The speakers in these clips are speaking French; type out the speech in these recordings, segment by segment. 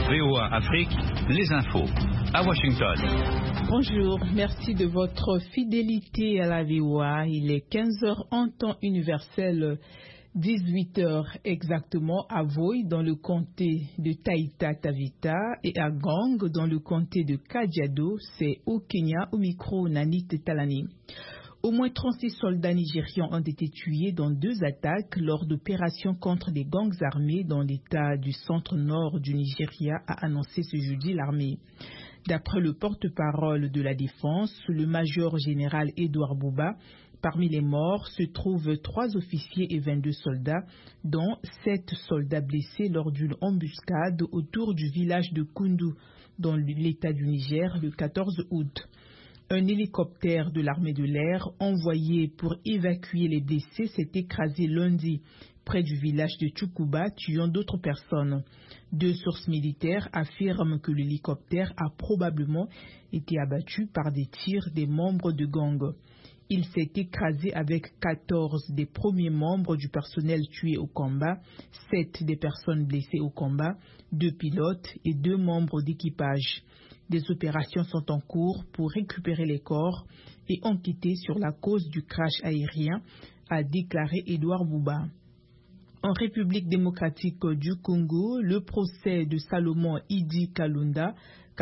VOA Afrique, les infos. À Washington. Bonjour, merci de votre fidélité à la VOA. Il est 15h en temps universel, 18h exactement à Voi dans le comté de Taita Taveta et à Gang dans le comté de Kajiado. C'est au Kenya, au micro Nanit Talani. Au moins 36 soldats nigérians ont été tués dans 2 attaques lors d'opérations contre des gangs armés dans l'état du centre-nord du Nigeria, a annoncé ce jeudi l'armée. D'après le porte-parole de la défense, le major général Edouard Bouba, parmi les morts se trouvent 3 officiers et 22 soldats, dont 7 soldats blessés lors d'une embuscade autour du village de Kundu, dans l'état du Niger, le 14 août. Un hélicoptère de l'armée de l'air envoyé pour évacuer les blessés s'est écrasé lundi près du village de Tchoukuba, tuant d'autres personnes. 2 sources militaires affirment que l'hélicoptère a probablement été abattu par des tirs des membres de gang. Il s'est écrasé avec 14 des premiers membres du personnel tués au combat, 7 des personnes blessées au combat, 2 pilotes et 2 membres d'équipage. Des opérations sont en cours pour récupérer les corps et enquêter sur la cause du crash aérien, a déclaré Edouard Bouba. En République démocratique du Congo, le procès de Salomon Idi Kalunda,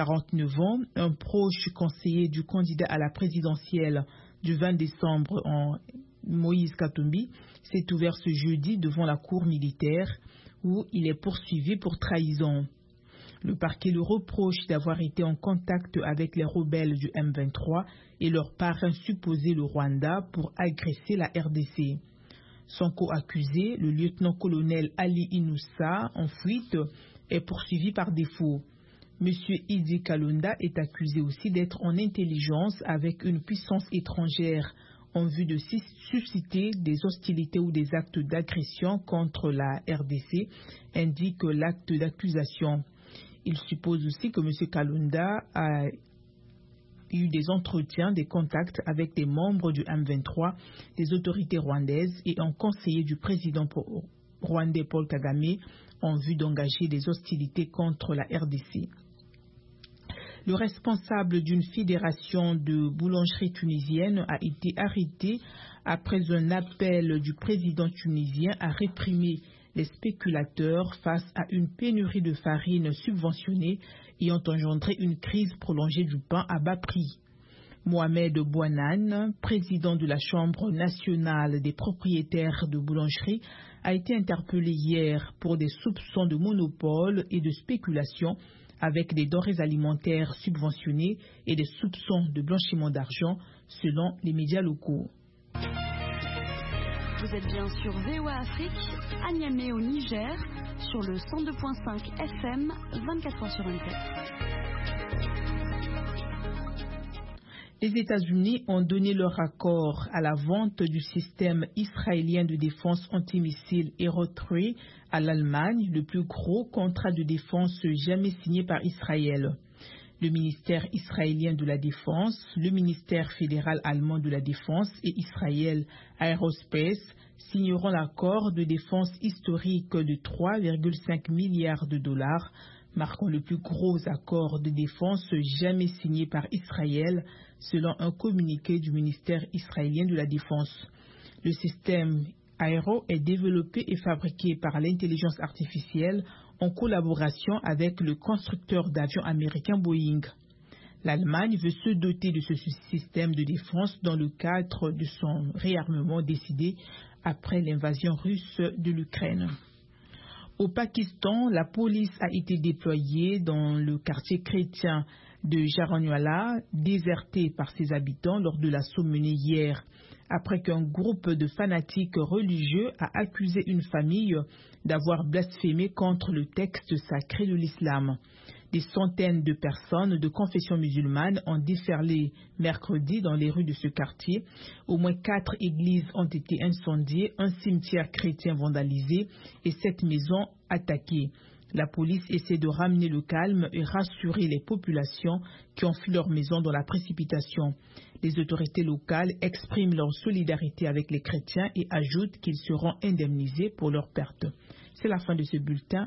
49 ans, un proche conseiller du candidat à la présidentielle du 20 décembre en Moïse Katumbi, s'est ouvert ce jeudi devant la cour militaire où il est poursuivi pour trahison. Le parquet le reproche d'avoir été en contact avec les rebelles du M23 et leur parrain supposé le Rwanda pour agresser la RDC. Son co-accusé, le lieutenant-colonel Ali Inoussa, en fuite, est poursuivi par défaut. Monsieur Idi Kalunda est accusé aussi d'être en intelligence avec une puissance étrangère en vue de susciter des hostilités ou des actes d'agression contre la RDC, indique l'acte d'accusation. Il suppose aussi que M. Kalunda a eu des entretiens, des contacts avec des membres du M23, des autorités rwandaises et un conseiller du président rwandais Paul Kagame en vue d'engager des hostilités contre la RDC. Le responsable d'une fédération de boulangeries tunisiennes a été arrêté après un appel du président tunisien à réprimer les spéculateurs face à une pénurie de farine subventionnée ayant engendré une crise prolongée du pain à bas prix. Mohamed Bouanan, président de la Chambre nationale des propriétaires de boulangeries, a été interpellé hier pour des soupçons de monopole et de spéculation avec des denrées alimentaires subventionnées et des soupçons de blanchiment d'argent selon les médias locaux. Vous êtes bien sur VOA Afrique, à Niamey au Niger, sur le 102.5 FM, 24h/24. Les États-Unis ont donné leur accord à la vente du système israélien de défense antimissile Hero-3 à l'Allemagne, le plus gros contrat de défense jamais signé par Israël. Le ministère israélien de la Défense, le ministère fédéral allemand de la Défense et Israël Aerospace signeront l'accord de défense historique de 3,5 milliards de dollars, marquant le plus gros accord de défense jamais signé par Israël, selon un communiqué du ministère israélien de la Défense. Le système Aero est développé et fabriqué par l'intelligence artificielle en collaboration avec le constructeur d'avions américain Boeing. L'Allemagne veut se doter de ce système de défense dans le cadre de son réarmement décidé après l'invasion russe de l'Ukraine. Au Pakistan, la police a été déployée dans le quartier chrétien de Jaranwala, déserté par ses habitants lors de l'assaut mené hier, après qu'un groupe de fanatiques religieux a accusé une famille d'avoir blasphémé contre le texte sacré de l'islam. Des centaines de personnes de confession musulmane ont déferlé mercredi dans les rues de ce quartier. Au moins 4 églises ont été incendiées, un cimetière chrétien vandalisé et 7 maisons attaquées. La police essaie de ramener le calme et rassurer les populations qui ont fui leur maison dans la précipitation. Les autorités locales expriment leur solidarité avec les chrétiens et ajoutent qu'ils seront indemnisés pour leurs pertes. C'est la fin de ce bulletin.